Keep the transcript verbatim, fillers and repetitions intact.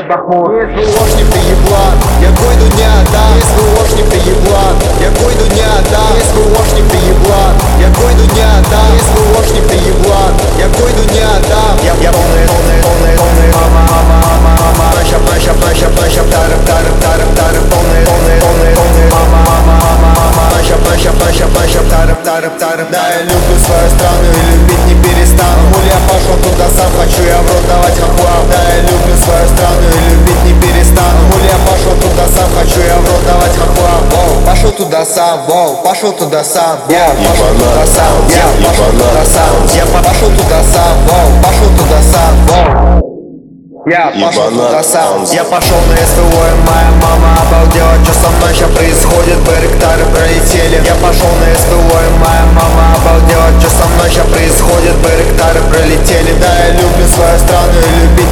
Бахмут. Не сволочник ты еблан, якой до дня, да. Не сволочник ты еблан, якой до дня, да. Не сволочник ты еблан, якой до дня, да. Не сволочник ты еблан, якой до дня, да. Я я полный, полный, полный, полный. Мама, мама, мама, мама. Нащап, нащап, нащап, нащап. Тарып, тарып, тарып, тарып. Полный, полный, полный, полный. Мама, мама, мама, мама. Нащап, нащап, нащап, нащап. Тарып, тарып, тарып. Да, я люблю свою страну и любить не перестану. Муль, я пошел туда сам, хочу я в рот давать хохлам. Да, я люблю свою страну и любить не перестану. Муль, я пошел туда сам, хочу я в рот давать хохлам. Воу, пошел туда сам, воу, пошел туда сам. Я пошел туда сам, я пошел туда сам. Я пошел туда сам, воу, пошел туда сам, воу. Я пошел туда сам. Я пошел на СВО, и моя мама обалдела. Что со мной сейчас происходит, Байрактары пролетели. Я пошел на СВО, и моя мама обалдела. Что со мной сейчас происходит, Байрактары пролетели. Да, я люблю свою страну и любить